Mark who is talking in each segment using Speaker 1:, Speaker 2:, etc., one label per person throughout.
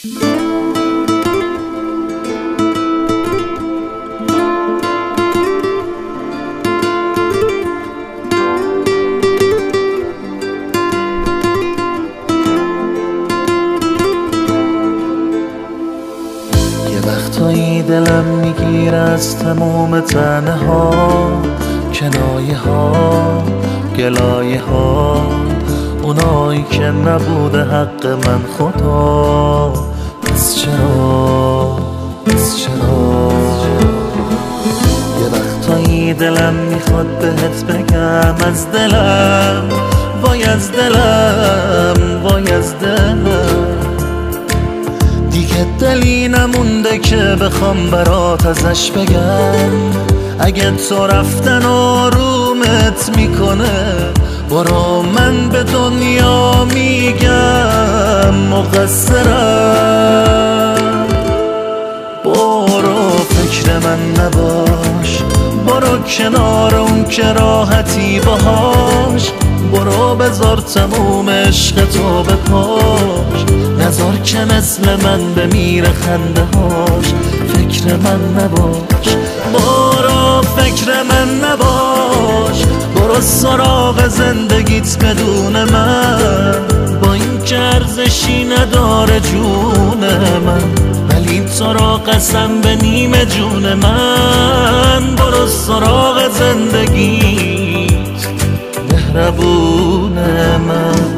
Speaker 1: وقتایی دلم میگیره از تموم تنه ها، کنایه ها، گلایه ها، اونایی که نبوده حق من خدا. پس چرا یه وقتایی دلم میخواد بهت بگم از دلم، وای از دلم، وای از دلم، دیگه دلی نمونده که بخوام برات ازش بگم. اگه تو رفتن آرومت میکنه، برو من به دنیا میگم مقصرم. برو فکر من نباش، برو کنار اون که راحتی باهاش، برو بذار تموم عشق تو بپاش، نذار که مثل من بمیره خنده هاش. فکر من نباش، برو فکر من نباش، برو سراغ زندگیت بدون من، با این که ارزشی نداره جون من، ولی تو را قسم به نیمه جون من. برو سراغ زندگیت مهربون من.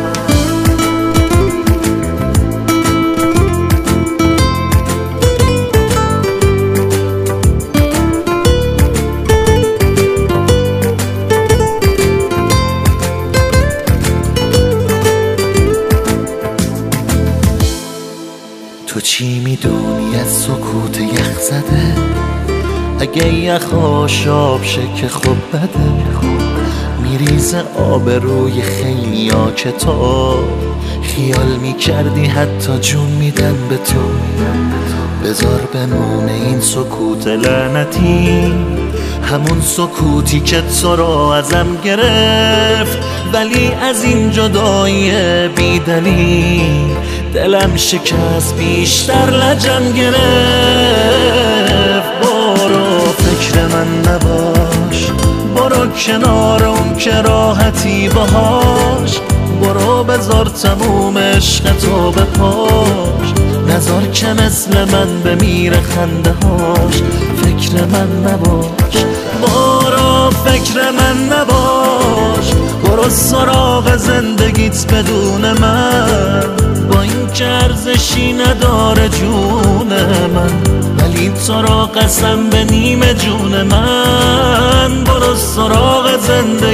Speaker 1: تو چی میدونی از سکوت یخ زده؟ اگه یخ آشاب شه که خوب بده، میریزه آب روی خیلی ها که تو خیال میکردی حتی جون میدن به تو. بذار بمونه این سکوت لعنتی، همون سکوتی که تو رو ازم گرفت، ولی از این جدایی بیدلی دلم شکست، بیشتر لجم گرفت. برو فکر من نباش، برو کنار اون که راحتی باهاش، برو بذار تموم عشق تو بپاش، نذار که مثل من بمیره خنده هاش. فکر من نباش، برو فکر من نباش، برو سراغ زندگیت بدون من، با این که ارزشی نداره جون من، ولی تو را قسم به نیمه جون من. برو سراغ زندگیت